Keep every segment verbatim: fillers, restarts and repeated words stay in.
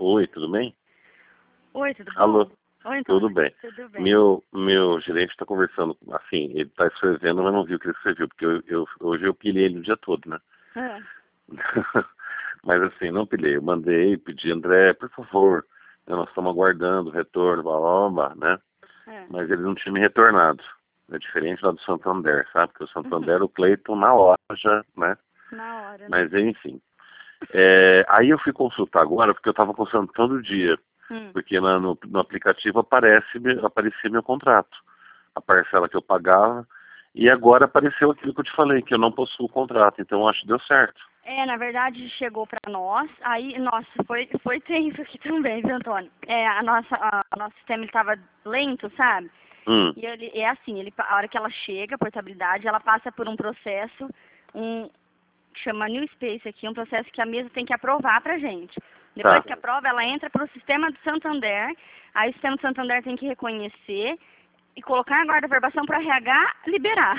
Oi, tudo bem? Oi, tudo bom? Alô, Oi, Antônio. tudo bem. Tudo bem. Meu, meu gerente está conversando, assim, ele está escrevendo, mas não viu o que ele escreveu, porque eu, eu, hoje eu pilhei ele o dia todo, né? Ah, Mas assim, não pilhei, eu mandei, pedi, André, por favor, né, nós estamos aguardando o retorno, blá, blá, blá, né? ah. Mas ele não tinha me retornado. É diferente lá do Santander, sabe? Porque o Santander, o Cleiton na loja, né? Na hora, né? Mas enfim. É, aí eu fui consultar agora, porque eu estava consultando todo dia. Hum. Porque na, no, no aplicativo aparece, aparecia meu contrato, a parcela que eu pagava, e agora apareceu aquilo que eu te falei, que eu não possuo contrato, então eu acho que deu certo. É, na verdade chegou pra nós, aí, nossa, foi, foi tenso aqui também, viu, Antônio? É, a nossa, a, o nosso sistema ele tava lento, sabe? Hum, E ele, é assim, ele, a hora que ela chega, a portabilidade, ela passa por um processo, um, que chama New Space aqui, um processo que a mesa tem que aprovar pra gente. Depois tá. que aprova, ela entra para o sistema do Santander, aí o sistema do Santander tem que reconhecer e colocar em guarda-verbação para R H liberar.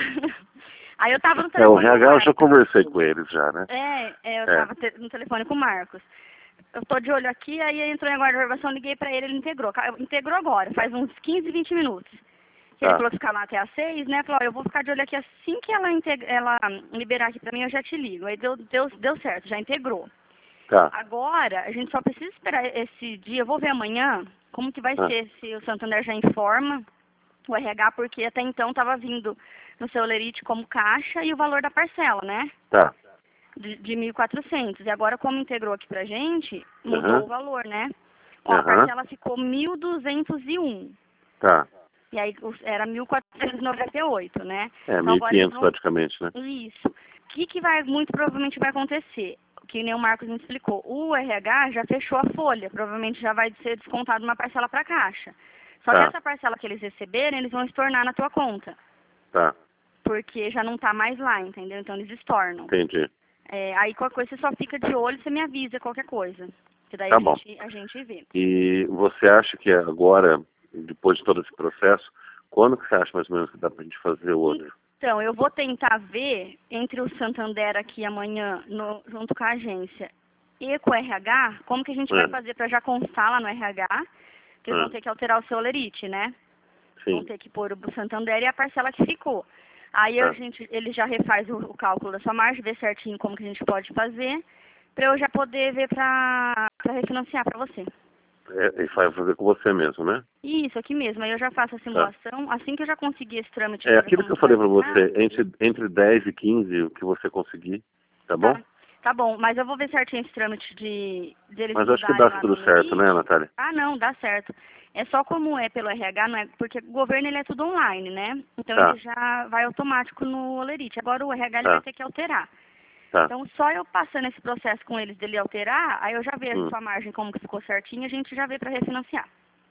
Aí eu tava no É, o telefone com o R H eu já Marcos. conversei com eles já, né? É, é, eu É, tava te- no telefone com o Marcos. Eu tô de olho aqui, aí entrou em guarda-verbação, liguei pra ele, ele integrou. Ca- Integrou agora, faz uns quinze, vinte minutos. Que ele tá. falou que ficar lá até às seis, né? Falou, ó, eu vou ficar de olho aqui assim que ela, integ- ela liberar aqui pra mim, eu já te ligo. Aí deu, deu, deu certo, já integrou. Tá. Agora, a gente só precisa esperar esse dia, eu vou ver amanhã como que vai Ah, ser, se o Santander já informa o R H, porque até então estava vindo no seu Lerite como caixa e o valor da parcela, né? tá. De, de mil e quatrocentos. E agora, como integrou aqui pra gente, mudou Aham. o valor, né? Ó, a Aham. parcela ficou mil duzentos e um. Tá. E aí os- era mil quatrocentos e noventa e oito, né? É, Então mil e agora eles quinhentos vão. praticamente, né? Isso. O que, que vai, muito provavelmente vai acontecer? Que nem o Marcos me explicou. O R H já fechou a folha. Provavelmente já vai ser descontado uma parcela para a caixa. Só que Tá. essa parcela que eles receberem, eles vão estornar na tua conta. Tá. Porque já não tá mais lá, entendeu? Então eles estornam. Entendi. É, aí qualquer coisa você só fica de olho e você me avisa qualquer coisa. Que daí Tá a bom. gente, a gente vê. E você acha que agora, depois de todo esse processo, quando que você acha mais ou menos que dá pra gente fazer o outro? Então, eu vou tentar ver entre o Santander aqui amanhã, no- junto com a agência, e com o R H, como que a gente vai É, fazer para já constar lá no R H, que eles é, vão ter que alterar o seu lerite, né? Vão sim, ter que pôr o Santander e a parcela que ficou. Aí a tá. gente, ele já refaz o, o cálculo da sua margem, vê certinho como que a gente pode fazer, para eu já poder ver para refinanciar para você. É, e vai fazer com você mesmo, né? Isso, aqui mesmo. Aí eu já faço a Tá. simulação. Assim que eu já conseguir esse trâmite É para ver aquilo como que eu que vai falei pra ficar. você, entre, entre dez e quinze, o que você conseguir, tá bom? Tá, tá bom, mas eu vou ver certinho esse trâmite de, de eles Mas acho que mudarem dá lá no tudo certo, né, Lerite. Natália? Ah, não, dá certo. É só como é pelo R H, não é, porque o governo ele é tudo online, né? Então ele Tá, já vai automático no Lerite. Agora o R H ele vai tá, ter que alterar. tá. Então só eu passando esse processo com eles dele alterar, aí eu já vejo a Hum, sua margem como que ficou certinho, a gente já vê para refinanciar.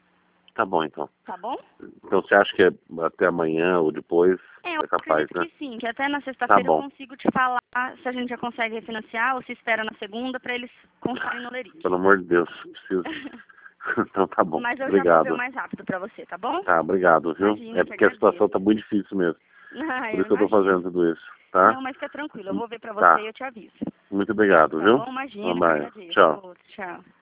tá bom, então. Tá bom? Então você acha que é até amanhã ou depois É, eu é capaz, acredito né? que sim, que até na Tá sexta-feira eu bom. consigo te falar se a gente já consegue refinanciar ou se espera na segunda para eles constarem no Lerite. Pelo amor de Deus, preciso. Então tá bom. Mas eu já vou ver o Obrigado. mais rápido pra você, tá bom? Tá, obrigado, viu? Imagina, É eu que porque a situação agradeço. tá muito difícil mesmo. Ah, Por eu isso que eu tô imagino. fazendo tudo isso, tá? Não, mas fica tranquilo, eu vou ver pra você Tá. e eu te aviso. Muito obrigado, Tá viu? bom? Imagina, Então, eu que bye. agradeço. Tchau. Outro, tchau.